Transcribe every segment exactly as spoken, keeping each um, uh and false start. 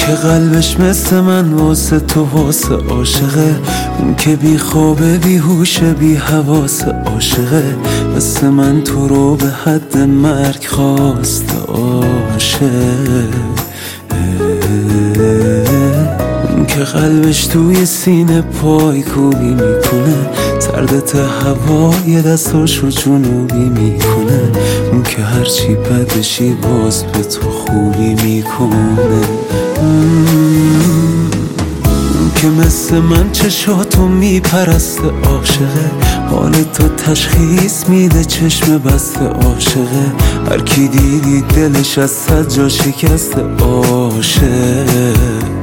که قلبش مثل من واسه تو واسه عاشقه، اون که بی خوابه بی هوشه بی حواسه عاشقه، مثل من تو رو به حد مرگ خواست عاشق. اون که قلبش توی سینه پای کوبی میکنه، سردت هوای دستاشو جنوبی میکنه، اون که هرچی بدشی باز به تو خوبی میکنه. اون که مثل من چشاتو میپرسته عاشقه، حال تو تشخیص میده چشم بسته عاشقه، هر کی دیدی دلش از صد جا شکسته عاشق.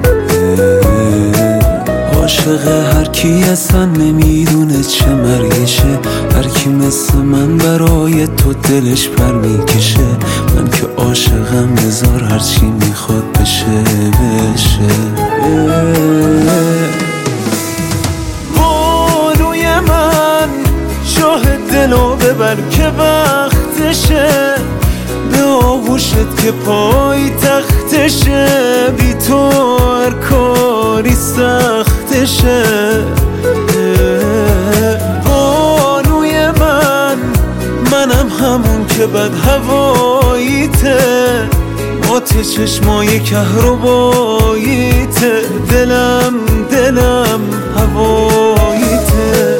عاشقه هر کی اصلا نمیدونه چه مرگشه، هر کی مثل من برای تو دلش پر میکشه، من که عاشقم بذار هرچی میخواد بشه بشه. بانوی من شاه دلو ببر که وقتشه، به آغوشت که پای تختشه، بی تو هر کاری سختشه. بانوی من منم همون که بد هواییته، آت چشمای کهرباییته، دلم دلم هواییته.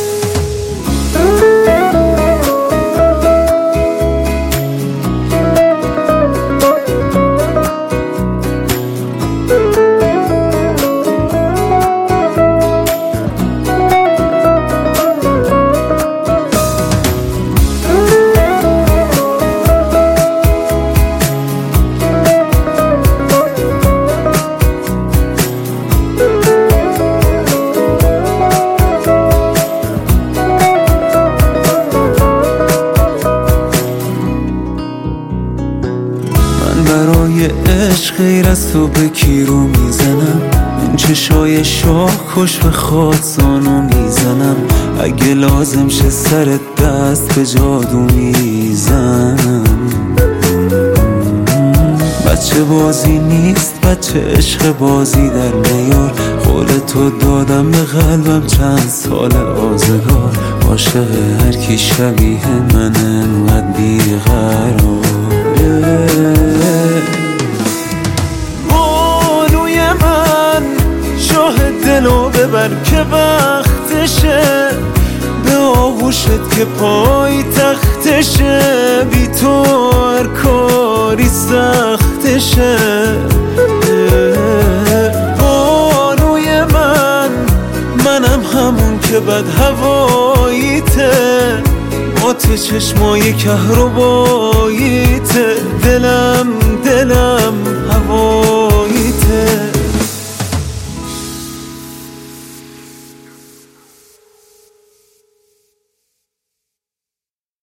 برای عشق غیر از تو به کی رو میزنم، این چشای شاه کش به خاطزانو میزنم، اگه لازم شه سر دست به جادو میزنم. بچه بازی نیست بچه عشق بازی در نیار، قول تو دادم به قلبم چند سال آزگار، عاشق هر کی شبیه من انقدر بیقرار. بانوی من شاه دلو ببر که وقتشه، به آغوشت که پای تختشه، بی تو هر کاری سختشه. بانوی من منم همون که بد هواییته، آت چشمای کهرباییته، دلم